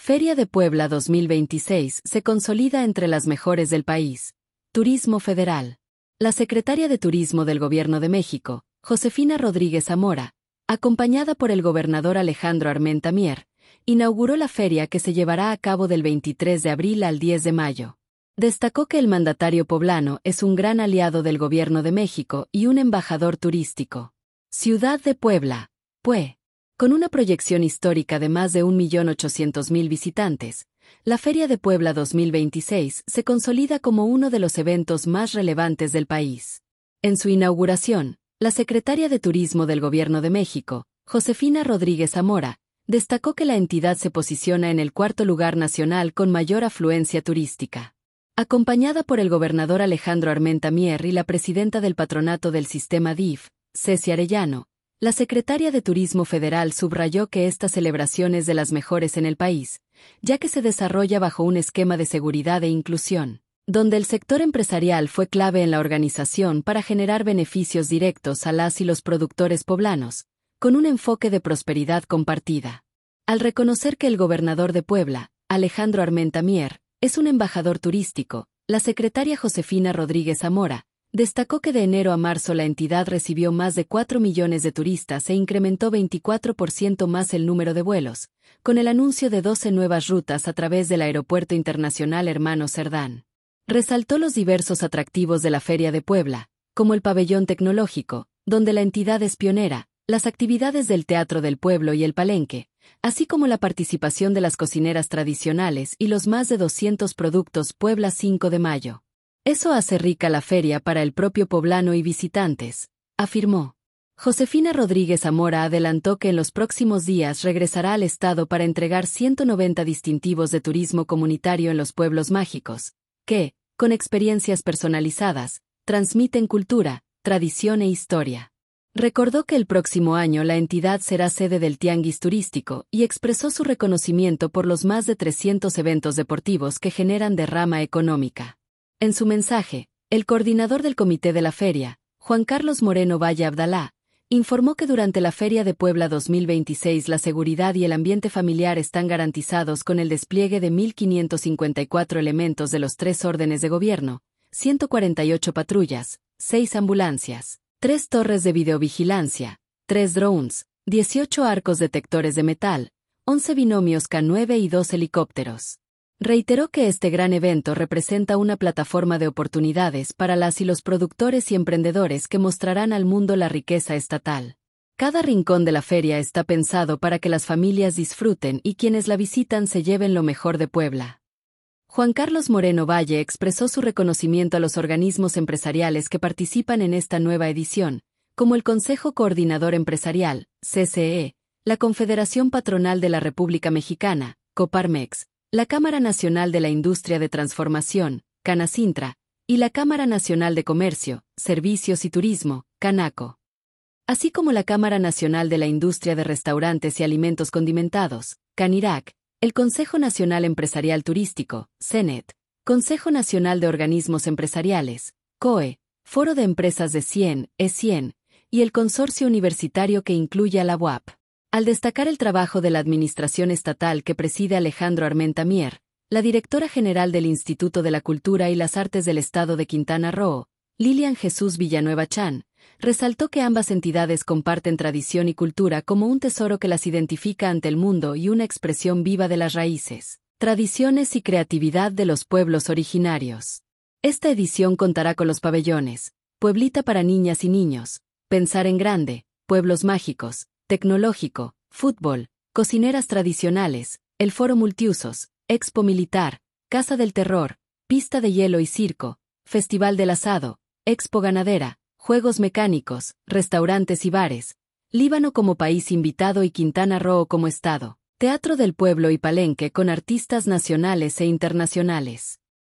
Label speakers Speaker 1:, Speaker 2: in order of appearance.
Speaker 1: Feria de Puebla 2026 se consolida entre las mejores del país. Turismo Federal. La secretaria de Turismo del Gobierno de México, Josefina Rodríguez Zamora, acompañada por el gobernador Alejandro Armenta Mier, inauguró la feria que se llevará a cabo del 23 de abril al 10 de mayo. Destacó que el mandatario poblano es un gran aliado del Gobierno de México y un embajador turístico. Ciudad de Puebla, PUE. Con una proyección histórica de más de 1.800.000 visitantes, la Feria de Puebla 2026 se consolida como uno de los eventos más relevantes del país. En su inauguración, la secretaria de Turismo del Gobierno de México, Josefina Rodríguez Zamora, destacó que la entidad se posiciona en el cuarto lugar nacional con mayor afluencia turística. Acompañada por el gobernador Alejandro Armenta Mier y la presidenta del patronato del sistema DIF, Ceci Arellano, la secretaria de Turismo Federal subrayó que esta celebración es de las mejores en el país, ya que se desarrolla bajo un esquema de seguridad e inclusión, donde el sector empresarial fue clave en la organización para generar beneficios directos a las y los productores poblanos, con un enfoque de prosperidad compartida. Al reconocer que el gobernador de Puebla, Alejandro Armenta Mier, es un embajador turístico, la secretaria Josefina Rodríguez Zamora destacó que de enero a marzo la entidad recibió más de 4 millones de turistas e incrementó 24% más el número de vuelos, con el anuncio de 12 nuevas rutas a través del Aeropuerto Internacional Hermano Cerdán. Resaltó los diversos atractivos de la Feria de Puebla, como el pabellón tecnológico, donde la entidad es pionera, las actividades del Teatro del Pueblo y el Palenque, así como la participación de las cocineras tradicionales y los más de 200 productos Puebla 5 de mayo. Eso hace rica la feria para el propio poblano y visitantes, afirmó. Josefina Rodríguez Zamora adelantó que en los próximos días regresará al estado para entregar 190 distintivos de turismo comunitario en los pueblos mágicos, que, con experiencias personalizadas, transmiten cultura, tradición e historia. Recordó que el próximo año la entidad será sede del Tianguis Turístico y expresó su reconocimiento por los más de 300 eventos deportivos que generan derrama económica. En su mensaje, el coordinador del comité de la feria, Juan Carlos Moreno Valle Abdalá, informó que durante la Feria de Puebla 2026 la seguridad y el ambiente familiar están garantizados con el despliegue de 1.554 elementos de los 3 órdenes de gobierno, 148 patrullas, 6 ambulancias, 3 torres de videovigilancia, 3 drones, 18 arcos detectores de metal, 11 binomios K9 y 2 helicópteros. Reiteró que este gran evento representa una plataforma de oportunidades para las y los productores y emprendedores que mostrarán al mundo la riqueza estatal. Cada rincón de la feria está pensado para que las familias disfruten y quienes la visitan se lleven lo mejor de Puebla. Juan Carlos Moreno Valle expresó su reconocimiento a los organismos empresariales que participan en esta nueva edición, como el Consejo Coordinador Empresarial, CCE, la Confederación Patronal de la República Mexicana, Coparmex, la Cámara Nacional de la Industria de Transformación, Canacintra, y la Cámara Nacional de Comercio, Servicios y Turismo, Canaco. Así como la Cámara Nacional de la Industria de Restaurantes y Alimentos Condimentados, Canirac, el Consejo Nacional Empresarial Turístico, CENET, Consejo Nacional de Organismos Empresariales, COE, Foro de Empresas de 100, E100, y el Consorcio Universitario que incluye a la UAP. Al destacar el trabajo de la administración estatal que preside Alejandro Armenta Mier, la directora general del Instituto de la Cultura y las Artes del Estado de Quintana Roo, Lilian Jesús Villanueva Chan, resaltó que ambas entidades comparten tradición y cultura como un tesoro que las identifica ante el mundo y una expresión viva de las raíces, tradiciones y creatividad de los pueblos originarios. Esta edición contará con los pabellones, Pueblita para niñas y niños, Pensar en grande, Pueblos mágicos, Tecnológico, Fútbol, Cocineras tradicionales, el Foro Multiusos, Expo Militar, Casa del Terror, Pista de Hielo y Circo, Festival del Asado, Expo Ganadera, Juegos Mecánicos, Restaurantes y Bares, Líbano como país invitado y Quintana Roo como estado, Teatro del Pueblo y Palenque con artistas nacionales e internacionales.